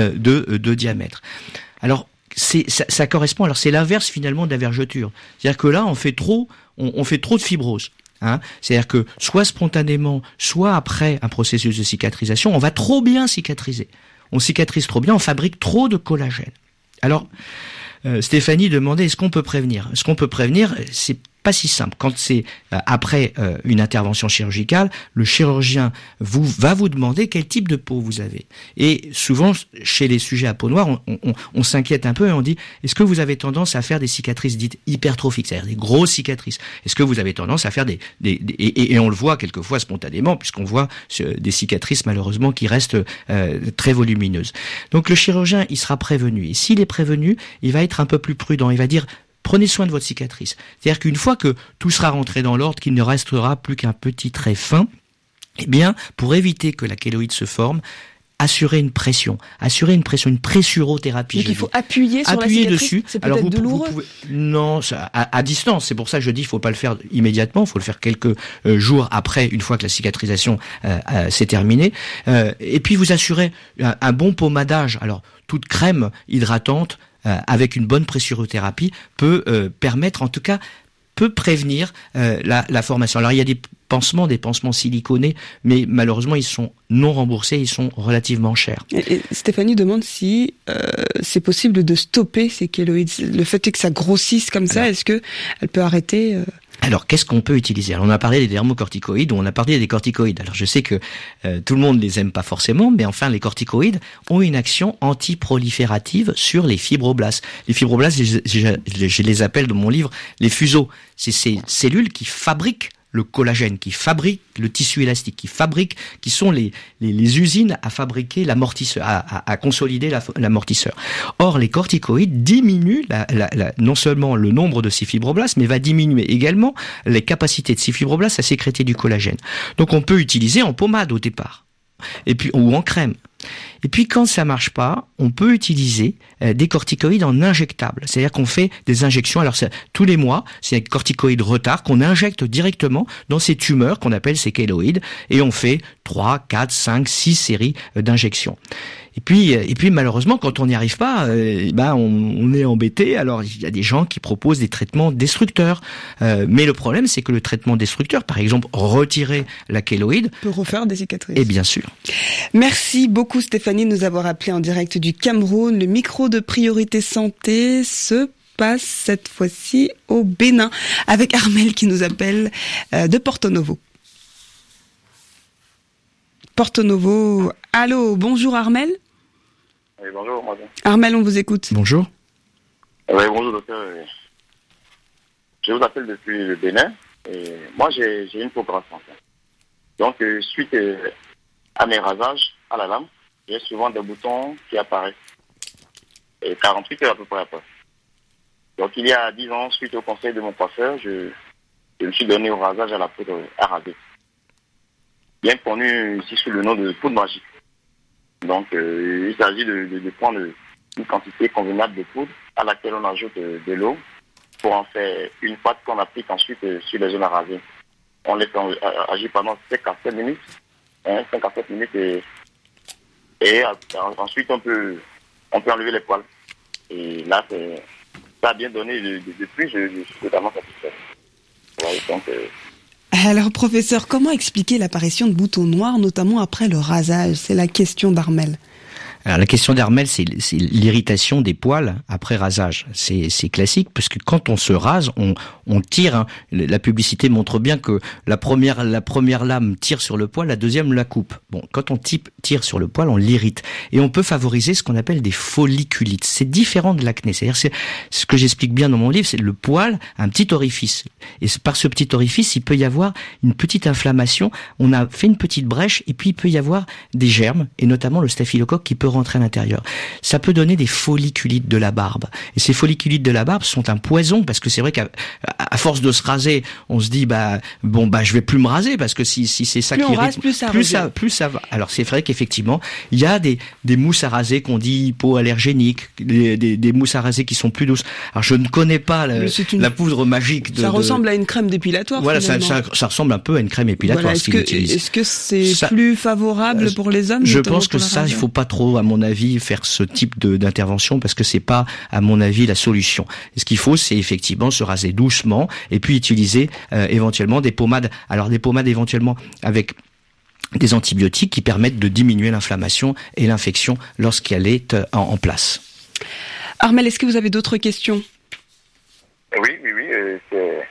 de diamètre. Alors, ça correspond, alors c'est l'inverse finalement de la vergeture. C'est-à-dire que là, on fait trop de fibrose. C'est-à-dire que soit spontanément, soit après un processus de cicatrisation, on va trop bien cicatriser. On cicatrise trop bien, on fabrique trop de collagène. Alors, Stéphanie demandait, est-ce qu'on peut prévenir? Ce qu'on peut prévenir, c'est pas si simple. Quand c'est après une intervention chirurgicale, le chirurgien va vous demander quel type de peau vous avez. Et souvent, chez les sujets à peau noire, on s'inquiète un peu et on dit, est-ce que vous avez tendance à faire des cicatrices dites hypertrophiques, c'est-à-dire des grosses cicatrices? Est-ce que vous avez tendance à faire et on le voit quelquefois spontanément, puisqu'on voit des cicatrices malheureusement qui restent très volumineuses. Donc le chirurgien, il sera prévenu. Et s'il est prévenu, il va être un peu plus prudent. Il va dire, prenez soin de votre cicatrice. C'est-à-dire qu'une fois que tout sera rentré dans l'ordre, qu'il ne restera plus qu'un petit trait fin, eh bien, pour éviter que la kéloïde se forme, assurer une pressurothérapie. Donc il faut appuyer sur la cicatrice dessus. C'est peut-être douloureux. Non, à distance. C'est pour ça que je dis, il faut pas le faire immédiatement. Il faut le faire quelques jours après, une fois que la cicatrisation s'est terminée. Et puis vous assurez un bon pommadage. Alors toute crème hydratante avec une bonne pressurothérapie peut permettre, en tout cas, peut prévenir la formation. Alors il y a des pansements siliconés, mais malheureusement ils sont non remboursés, ils sont relativement chers. Et Stéphanie demande si c'est possible de stopper ces kéloïdes. Le fait est que ça grossisse comme ça, est-ce que elle peut arrêter Alors, qu'est-ce qu'on peut utiliser? Alors, on a parlé des dermocorticoïdes, ou on a parlé des corticoïdes. Alors, je sais que tout le monde les aime pas forcément, mais enfin, les corticoïdes ont une action antiproliférative sur les fibroblastes. Les fibroblastes, je les appelle dans mon livre les fuseaux. C'est ces cellules qui fabriquent le collagène, qui fabrique le tissu élastique, qui sont les usines à fabriquer l'amortisseur, à consolider l'amortisseur. Or, les corticoïdes diminuent non seulement le nombre de ces fibroblastes, mais va diminuer également les capacités de ces fibroblastes à sécréter du collagène. Donc, on peut utiliser en pommade au départ, et puis ou en crème. Et puis quand ça marche pas, on peut utiliser des corticoïdes en injectables. C'est-à-dire qu'on fait des injections, alors tous les mois, c'est un corticoïde retard qu'on injecte directement dans ces tumeurs qu'on appelle ces kéloïdes, et on fait 3, 4, 5, 6 séries d'injections. Et puis malheureusement, quand on n'y arrive pas, on est embêté. Alors il y a des gens qui proposent des traitements destructeurs, mais le problème c'est que le traitement destructeur, par exemple retirer la kéloïde, peut refaire des cicatrices. Et bien sûr. Merci beaucoup Stéphanie de nous avoir appelé en direct du Cameroun. Le micro de Priorité Santé se passe cette fois-ci au Bénin avec Armel qui nous appelle de Porto Novo. Porto Novo. Allô, bonjour Armel. Oui, bonjour madame. Armel, on vous écoute. Bonjour. Oui, bonjour docteur. Je vous appelle depuis le Bénin. Et moi, j'ai une peau grasse en fait. Donc, suite à mes rasages à la lame, j'ai souvent des boutons qui apparaissent. Et 48 heures à peu près après. Donc, il y a 10 ans, suite au conseil de mon coiffeur, je me suis donné au rasage à la poudre à raser. Bien connu ici sous le nom de poudre magique. Donc, il s'agit de prendre une quantité convenable de poudre à laquelle on ajoute de l'eau pour en faire une pâte qu'on applique ensuite sur les zones à raser. On laisse agir pendant 5 à 7 minutes. 5 à 7 minutes et ensuite on peut enlever les poils. Et là, ça a bien donné. Depuis, je suis totalement satisfait. Ouais, donc, alors, professeur, comment expliquer l'apparition de boutons noirs, notamment après le rasage? C'est la question d'Armel. Alors, la question d'Armel, c'est l'irritation des poils après rasage. C'est classique, parce que quand on se rase, on tire. Hein. La publicité montre bien que la première lame tire sur le poil, la deuxième la coupe. Bon, quand on tire sur le poil, on l'irrite. Et on peut favoriser ce qu'on appelle des folliculites. C'est différent de l'acné. C'est-à-dire, ce que j'explique bien dans mon livre, c'est le poil, un petit orifice. Et par ce petit orifice, il peut y avoir une petite inflammation. On a fait une petite brèche, et puis il peut y avoir des germes, et notamment le staphylocoque qui peut rentrer à l'intérieur. Ça peut donner des folliculites de la barbe. Et ces folliculites de la barbe sont un poison, parce que c'est vrai qu'à force de se raser, on se dit je vais plus me raser, parce que si c'est ça qui irrite, plus ça va. Alors c'est vrai qu'effectivement, il y a des mousses à raser qu'on dit hypoallergéniques, des mousses à raser qui sont plus douces. Alors je ne connais pas la poudre magique ça ressemble à une crème dépilatoire. Voilà, ça ressemble un peu à une crème épilatoire. Voilà, est-ce que c'est plus favorable pour les hommes? Je pense que ça, il faut pas trop, à mon avis, faire ce type d'intervention, parce que c'est pas, à mon avis, la solution. Et ce qu'il faut, c'est effectivement se raser doucement et puis utiliser éventuellement des pommades. Alors des pommades éventuellement avec des antibiotiques qui permettent de diminuer l'inflammation et l'infection lorsqu'elle est en place. Armel, est-ce que vous avez d'autres questions? Oui.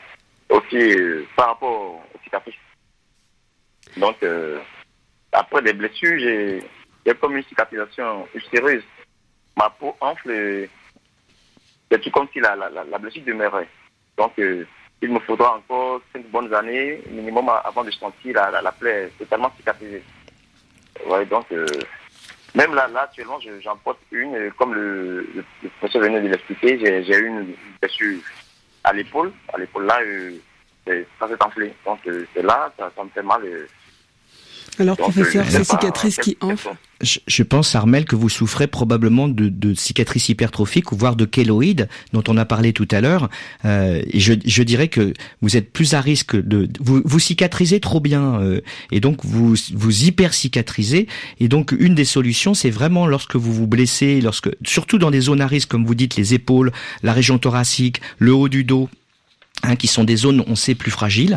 aussi par rapport aux cicatrices. Donc, après les blessures, j'ai comme une cicatrisation ulcéreuse. Ma peau enfle, c'est tout comme si la blessure demeurait. Donc, il me faudra encore 5 bonnes années minimum avant de sentir la plaie totalement cicatrisée. Ouais, donc, même là actuellement, j'en porte une, comme le professeur venait de l'expliquer, j'ai eu une blessure à l'épaule. À l'épaule là, ça s'est enflé. Donc, c'est là, ça me fait mal. Alors, donc, professeur, ces cicatrices qui enflent. Je pense, Armel, que vous souffrez probablement de cicatrices hypertrophiques ou voire de kéloïdes dont on a parlé tout à l'heure. Et je dirais que vous êtes plus à risque vous cicatrisez trop bien et donc vous hyper cicatrisez. Et donc une des solutions, c'est vraiment lorsque vous vous blessez, surtout dans des zones à risque comme vous dites, les épaules, la région thoracique, le haut du dos. Qui sont des zones, on sait, plus fragiles.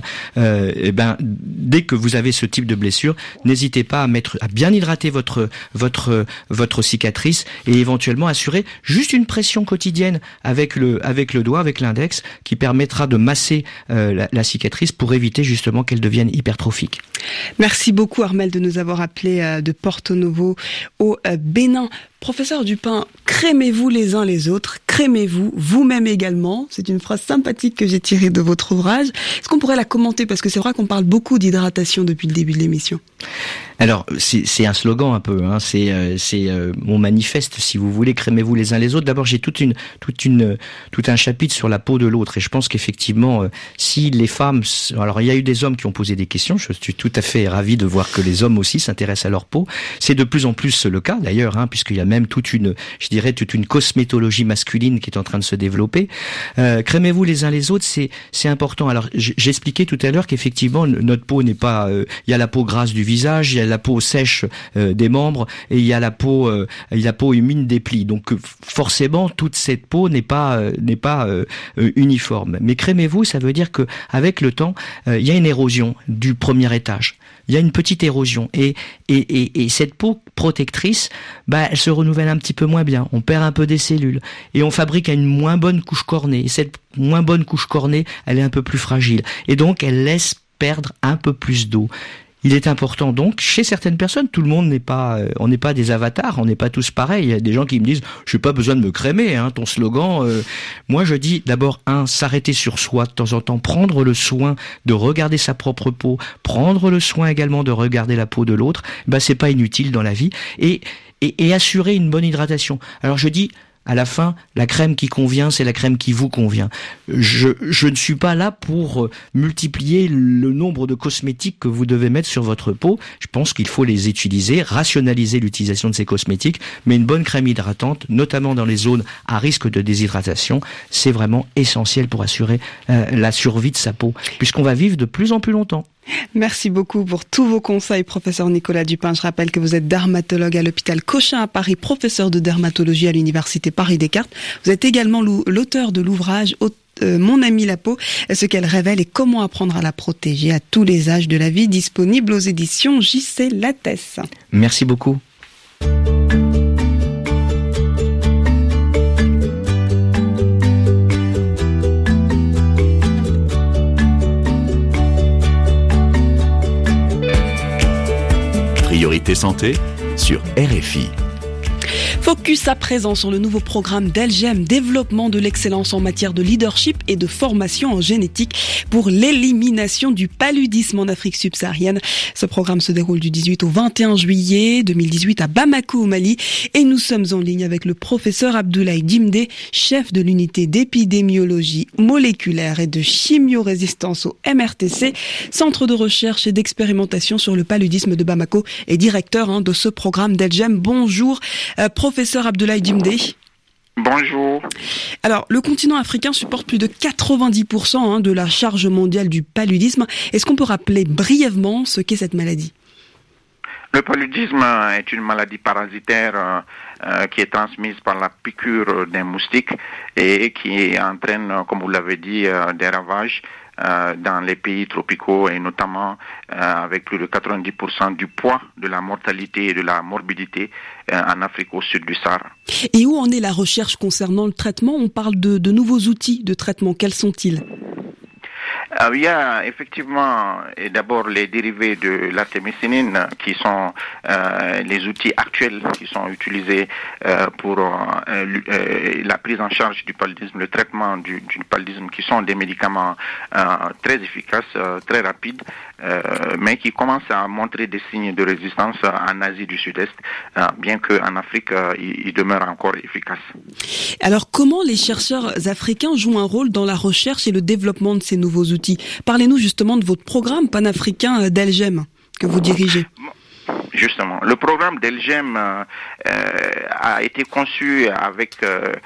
Dès que vous avez ce type de blessure, n'hésitez pas à bien hydrater votre cicatrice et éventuellement assurer juste une pression quotidienne avec le doigt, avec l'index, qui permettra de masser la cicatrice pour éviter justement qu'elle devienne hypertrophique. Merci beaucoup, Armel, de nous avoir appelé de Porto Novo au Bénin. Professeur Dupin, crémez-vous les uns les autres, crémez-vous vous-même également. C'est une phrase sympathique que j'ai tirée de votre ouvrage. Est-ce qu'on pourrait la commenter? Parce que c'est vrai qu'on parle beaucoup d'hydratation depuis le début de l'émission. Alors, c'est un slogan un peu, hein. C'est mon manifeste, si vous voulez, crémez-vous les uns les autres. D'abord, j'ai tout un chapitre sur la peau de l'autre, et je pense qu'effectivement, si les femmes, alors il y a eu des hommes qui ont posé des questions, je suis tout à fait ravi de voir que les hommes aussi s'intéressent à leur peau. C'est de plus en plus le cas d'ailleurs, hein, puisqu'il y a même toute une cosmétologie masculine qui est en train de se développer. Crémez-vous les uns les autres, c'est important. Alors, j'expliquais tout à l'heure qu'effectivement, notre peau n'est pas, il y a la peau grasse du visage, il y a la peau sèche des membres et il y a la peau humide des plis. Donc forcément toute cette peau n'est pas uniforme. Mais crémez-vous, ça veut dire que avec le temps, il y a une érosion du premier étage. Il y a une petite érosion et cette peau protectrice, elle se renouvelle un petit peu moins bien. On perd un peu des cellules et on fabrique une moins bonne couche cornée. Et cette moins bonne couche cornée, elle est un peu plus fragile et donc elle laisse perdre un peu plus d'eau. Il est important donc, chez certaines personnes, tout le monde on n'est pas des avatars, on n'est pas tous pareils. Il y a des gens qui me disent, j'ai pas besoin de me crémer, hein, ton slogan. Moi, je dis d'abord, s'arrêter sur soi de temps en temps, prendre le soin de regarder sa propre peau, prendre le soin également de regarder la peau de l'autre. C'est pas inutile dans la vie et assurer une bonne hydratation. Alors je dis, à la fin, la crème qui convient, c'est la crème qui vous convient. Je ne suis pas là pour multiplier le nombre de cosmétiques que vous devez mettre sur votre peau. Je pense qu'il faut les utiliser, rationaliser l'utilisation de ces cosmétiques, mais une bonne crème hydratante, notamment dans les zones à risque de déshydratation, c'est vraiment essentiel pour assurer la survie de sa peau, puisqu'on va vivre de plus en plus longtemps. Merci beaucoup pour tous vos conseils, professeur Nicolas Dupin. Je rappelle que vous êtes dermatologue à l'hôpital Cochin à Paris, professeur de dermatologie à l'université Paris-Descartes. Vous êtes également l'auteur de l'ouvrage Mon amie la peau, ce qu'elle révèle et comment apprendre à la protéger à tous les âges de la vie, disponible aux éditions JC Lattès. Merci beaucoup. Priorité santé sur RFI. Focus à présent sur le nouveau programme d'Elgem, développement de l'excellence en matière de leadership et de formation en génétique pour l'élimination du paludisme en Afrique subsaharienne. Ce programme se déroule du 18 au 21 juillet 2018 à Bamako au Mali et nous sommes en ligne avec le professeur Abdoulaye Djimdé, chef de l'unité d'épidémiologie moléculaire et de chimiorésistance au MRTC, centre de recherche et d'expérimentation sur le paludisme de Bamako et directeur de ce programme d'Elgem. Bonjour, professeur Abdoulaye Djimdé. Bonjour. Alors, le continent africain supporte plus de 90% de la charge mondiale du paludisme. Est-ce qu'on peut rappeler brièvement ce qu'est cette maladie ? Le paludisme est une maladie parasitaire qui est transmise par la piqûre d'un moustique et qui entraîne, comme vous l'avez dit, des ravages dans les pays tropicaux et notamment avec plus de 90% du poids de la mortalité et de la morbidité en Afrique au sud du Sahara. Et où en est la recherche concernant le traitement ? On parle de nouveaux outils de traitement. Quels sont-ils ? Il y a effectivement d'abord les dérivés de l'artémisinine qui sont les outils actuels qui sont utilisés pour la prise en charge du paludisme, le traitement du paludisme, qui sont des médicaments très efficaces, très rapides, mais qui commencent à montrer des signes de résistance en Asie du Sud-Est, bien qu'en Afrique, ils demeurent encore efficaces. Alors, comment les chercheurs africains jouent un rôle dans la recherche et le développement de ces nouveaux outils? Parlez-nous justement de votre programme panafricain d'ELGEM que vous dirigez. Justement, le programme d'ELGEM a été conçu avec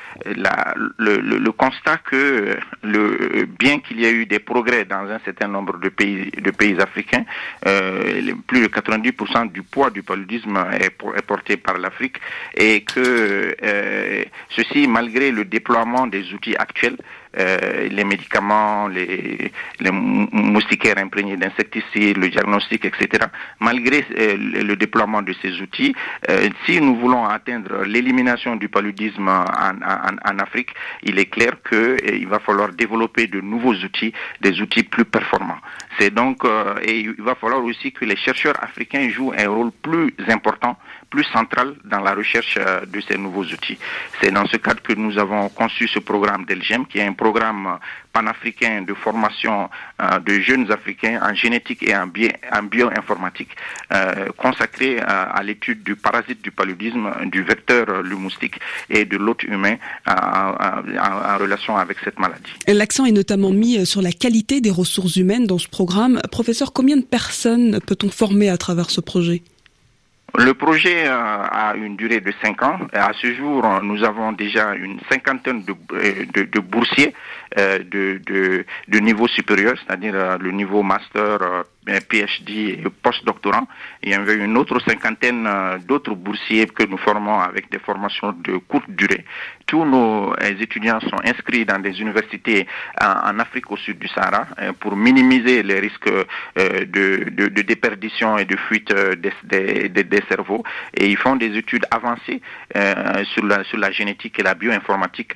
le constat que bien qu'il y ait eu des progrès dans un certain nombre de pays africains, plus de 90% du poids du paludisme est porté par l'Afrique, et que ceci malgré le déploiement des outils actuels, les médicaments, les moustiquaires imprégnés d'insecticides, le diagnostic, etc. Malgré le déploiement de ces outils, si nous voulons atteindre l'élimination du paludisme en Afrique, il est clair qu'il va falloir développer de nouveaux outils, des outils plus performants. C'est donc, et il va falloir aussi que les chercheurs africains jouent un rôle plus important, plus central dans la recherche de ces nouveaux outils. C'est dans ce cadre que nous avons conçu ce programme d'ELGEM, qui est un programme panafricain de formation de jeunes Africains en génétique et en bioinformatique, consacré à l'étude du parasite du paludisme, du vecteur le moustique et de l'hôte humain en relation avec cette maladie. L'accent est notamment mis sur la qualité des ressources humaines dans ce programme. Professeur, combien de personnes peut-on former à travers ce projet ? Le projet a une durée de 5 ans. À ce jour, nous avons déjà une cinquantaine de boursiers de niveau supérieur, c'est-à-dire le niveau master, PhD et post-doctorant. Il y avait une autre cinquantaine d'autres boursiers que nous formons avec des formations de courte durée. Tous nos étudiants sont inscrits dans des universités en Afrique au sud du Sahara pour minimiser les risques de déperdition et de fuite des cerveaux. Et ils font des études avancées sur la génétique et la bioinformatique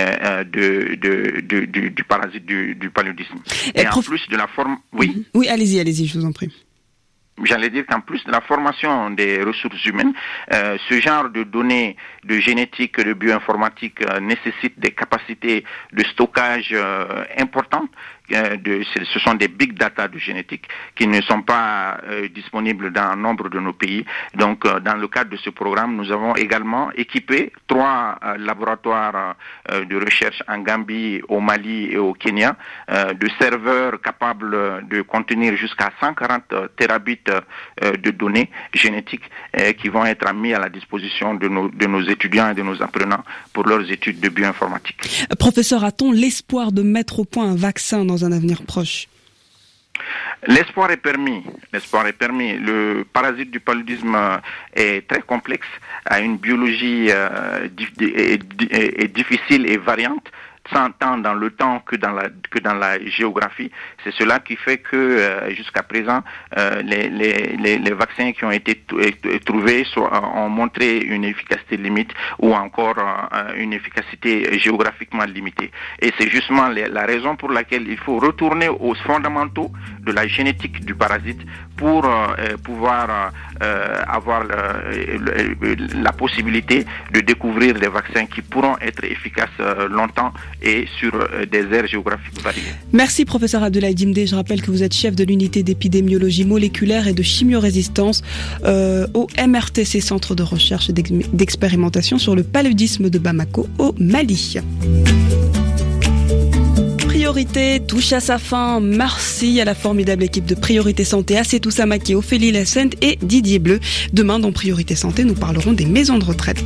du parasite du paludisme. Et en plus de la forme... Oui. Oui, allez-y, je vous en prie. J'allais dire qu'en plus de la formation des ressources humaines, ce genre de données de génétique, de bioinformatique nécessite des capacités de stockage importantes. Ce sont des big data de génétique qui ne sont pas disponibles dans nombre de nos pays. Donc, dans le cadre de ce programme, nous avons également équipé 3 laboratoires de recherche en Gambie, au Mali et au Kenya, de serveurs capables de contenir jusqu'à 140 terabits de données génétiques qui vont être mis à la disposition de nos étudiants et de nos apprenants pour leurs études de bioinformatique. Professeur, a-t-on l'espoir de mettre au point un vaccin dans un avenir proche? L'espoir est permis. Le parasite du paludisme est très complexe, a une biologie difficile et variante, tant dans le temps que dans la géographie. C'est cela qui fait que jusqu'à présent les vaccins qui ont été trouvés ont montré une efficacité limite ou encore une efficacité géographiquement limitée. Et c'est justement la raison pour laquelle il faut retourner aux fondamentaux de la génétique du parasite pour pouvoir avoir la possibilité de découvrir des vaccins qui pourront être efficaces longtemps et sur des aires géographiques variées. Merci professeur Abdoulaye Dimdé. Je rappelle que vous êtes chef de l'unité d'épidémiologie moléculaire et de chimiorésistance au MRTC, Centre de recherche et d'expérimentation sur le paludisme de Bamako au Mali. Priorité touche à sa fin. Merci à la formidable équipe de Priorité Santé, Assetou Samaki, Ophélie Lessent et Didier Bleu. Demain, dans Priorité Santé, nous parlerons des maisons de retraite.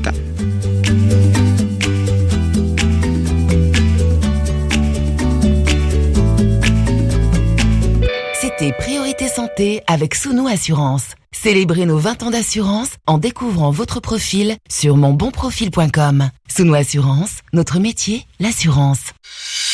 C'était Priorité Santé avec Sounou Assurance. Célébrez nos 20 ans d'assurance en découvrant votre profil sur monbonprofil.com. Sounou Assurance, notre métier, l'assurance.